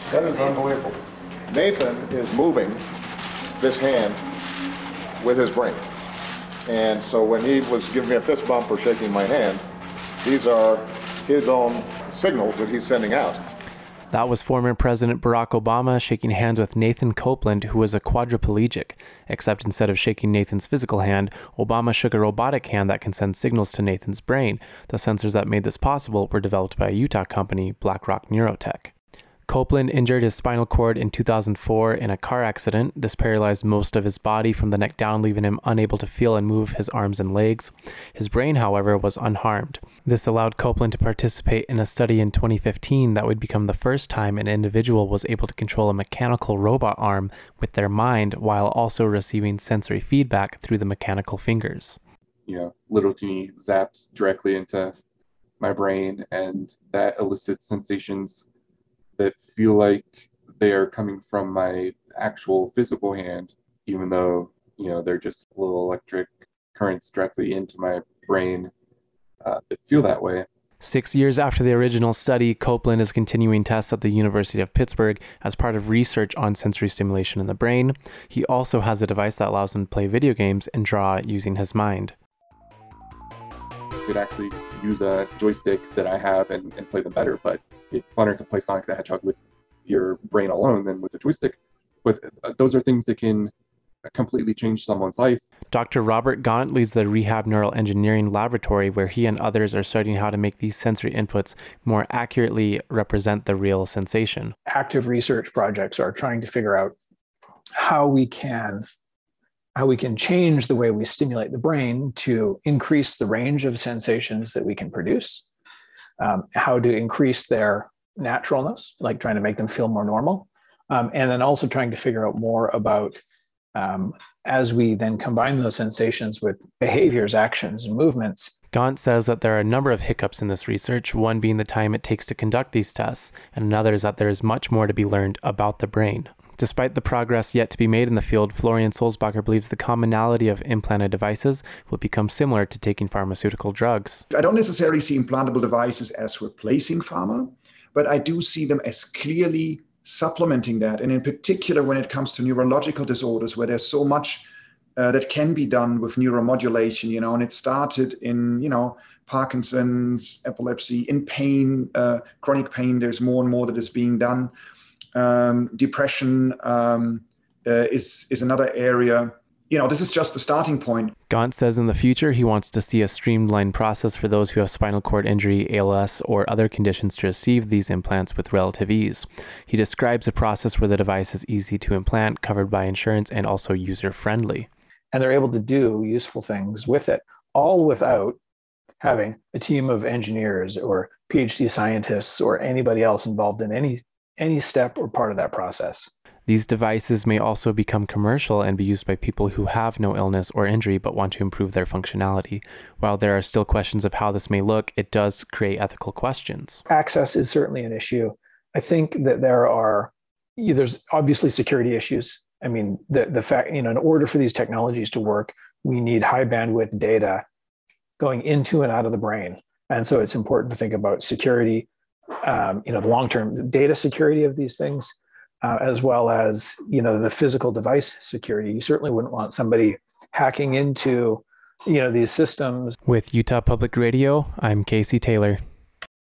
That is unbelievable. Nathan is moving this hand with his brain. And so when he was giving me a fist bump or shaking my hand, these are his own signals that he's sending out. That was former President Barack Obama shaking hands with Nathan Copeland, who was a quadriplegic. Except instead of shaking Nathan's physical hand, Obama shook a robotic hand that can send signals to Nathan's brain. The sensors that made this possible were developed by a Utah company, BlackRock Neurotech. Copeland injured his spinal cord in 2004 in a car accident. This paralyzed most of his body from the neck down, leaving him unable to feel and move his arms and legs. His brain, however, was unharmed. This allowed Copeland to participate in a study in 2015 that would become the first time an individual was able to control a mechanical robot arm with their mind while also receiving sensory feedback through the mechanical fingers. Little teeny zaps directly into my brain, and that elicits sensations that feel like they are coming from my actual physical hand, even though, they're just little electric currents directly into my brain that feel that way. 6 years after the original study, Copeland is continuing tests at the University of Pittsburgh as part of research on sensory stimulation in the brain. He also has a device that allows him to play video games and draw using his mind. You could actually use a joystick that I have and play them better, but it's funner to play Sonic the Hedgehog with your brain alone than with a joystick. But those are things that can completely change someone's life. Dr. Robert Gaunt leads the Rehab Neural Engineering Laboratory, where he and others are studying how to make these sensory inputs more accurately represent the real sensation. Active research projects are trying to figure out how we can change the way we stimulate the brain to increase the range of sensations that we can produce, how to increase their naturalness, like trying to make them feel more normal, and then also trying to figure out more about, as we then combine those sensations with behaviors, actions, and movements. Gaunt says that there are a number of hiccups in this research, one being the time it takes to conduct these tests, and another is that there is much more to be learned about the brain. Despite the progress yet to be made in the field, Florian Sulzbacher believes the commonality of implanted devices will become similar to taking pharmaceutical drugs. I don't necessarily see implantable devices as replacing pharma, but I do see them as clearly supplementing that. And in particular, when it comes to neurological disorders, where there's so much that can be done with neuromodulation, and it started in, Parkinson's, epilepsy, in pain, chronic pain, there's more and more that is being done. Depression is another area. This is just the starting point. Gaunt says in the future he wants to see a streamlined process for those who have spinal cord injury, ALS, or other conditions to receive these implants with relative ease. He describes a process where the device is easy to implant, covered by insurance, and also user-friendly. And they're able to do useful things with it, all without having a team of engineers or PhD scientists or anybody else involved in any step or part of that process. These devices may also become commercial and be used by people who have no illness or injury but want to improve their functionality. While there are still questions of how this may look, it does create ethical questions. Access is certainly an issue. I think that there's obviously security issues. I mean, the fact, in order for these technologies to work, we need high bandwidth data going into and out of the brain. And so it's important to think about security, the long-term data security of these things, as well as, the physical device security. You certainly wouldn't want somebody hacking into, these systems. With Utah Public Radio, I'm Casey Taylor.